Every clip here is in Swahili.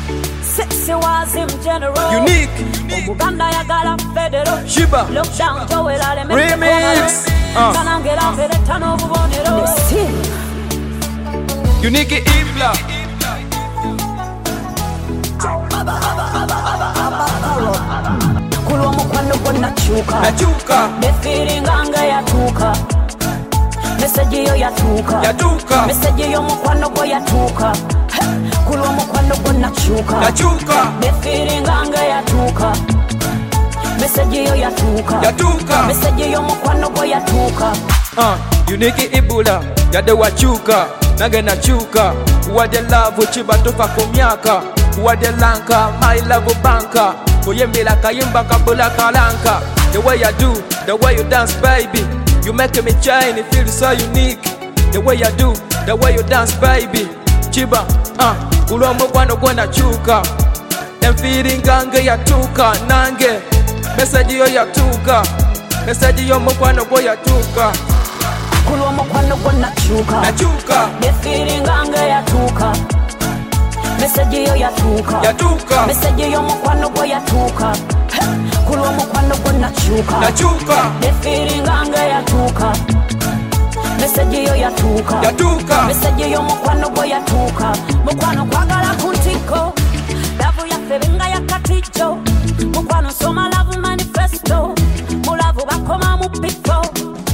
Sexy was in general. Unique. Uganda ya gala federal. Shiba. Lockdown Joel ale me. Remix. Kanangera fere tano bubonero. Unique Ibla. Kulwa mukwano gonna chuka. Nachuka. The feeling anga ya tuka. Message yo ya tuka. Yatuka. Message yo mukwano go ya tuka. Kulwa mukwano gonna chuka. Nachuka. The feeling anga ya tuka. Message yo ya tuka. Yatuka. Message yo mukwano go ya tuka. Unique Ibula. Yade wachuka. Nage nachuka. Uwade love chiba tofa kumyaka. Uwade lanka. My love banka. Oyembila kayimba kabula kalanka. The way you do, the way you dance, baby. You make me shine, it feels so unique. The way you do, the way you dance, baby. Chiba, ulomo kwano gwenda chuka. Them feeling gange ya tuka, nange. Message yo ya tuka. Message yo mkwano go ya tuka. Kulomo kwano gwenda chuka. Nachuka. The feeling anga ya tuka. Message yo ya tuka. Yatuka. Message yo mkwano go ya tuka. Kulomo kwano gwenda chuka. Nachuka. The feeling anga ya tuka. Message yo ya tuka. Yatuka. Message yo mkwano go ya tuka. Mkwano kwagala kuntiko. Lavu ya febenga ya katicho. Mkwano soma love manifesto. Mulavu bakoma mupiko.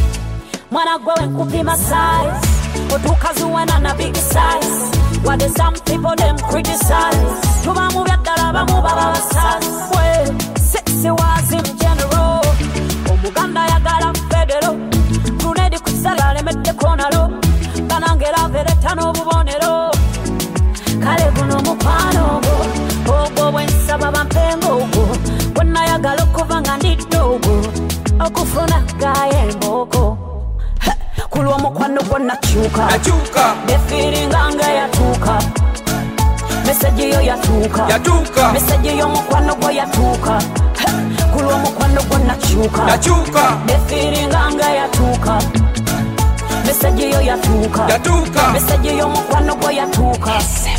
Mwana gwewe kupima size. Otukazuwana na big size. What the some people them criticize. Tuba move at dalaba move baba sas. Well, sexy was in general. Uganda ya gala federal. Kunedi kusala le mette konalo. Kanangera vere tano bubonero. Kale kuno mukwano go. Ogo wensaba bampengo go. Wonna ya gala kuvanga ndidogo. Okufuna gaye mboko. Kulwa mukwano gwonna chuka. Nachuka. The feeling anga ya tuka. Message yo ya tuka. Yatuka. Message yo mukwano go ya tuka. Kulwa mukwano gwonna chuka. Nachuka. The feeling anga ya tuka. Message yo ya tuka. Yatuka. Message yo mukwano go ya tuka.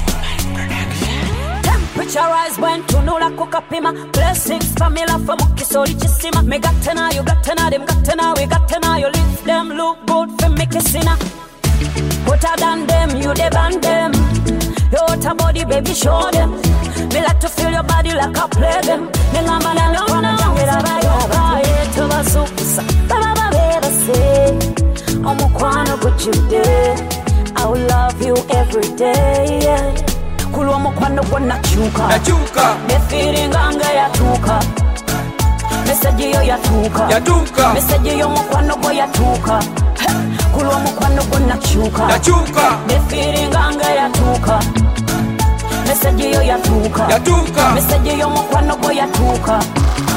Temperature rise when tunula kukapima. Blessings famila for mukisoli chisima. Me gatena, you gatena, them gatena, we gatena. You lift them, look good for me kissina. Hotter than them, you the band them. Your hotter body, baby, show them. Me like to feel your body like I play them. Ningamba na no na jangela baya to basukusa. Baba beba say, omukwano guchude. I will love you every day. Kulwa mukwano gwonna chuka. Nachuka. The feeling anga ya tuka. Message yo ya tuka. Yatuka. Message yo mukwano go ya tuka. Kulwa mukwano gwonna chuka. Nachuka. The feeling anga ya tuka. Message yo ya tuka. Yatuka. Message yo mukwano go ya tuka.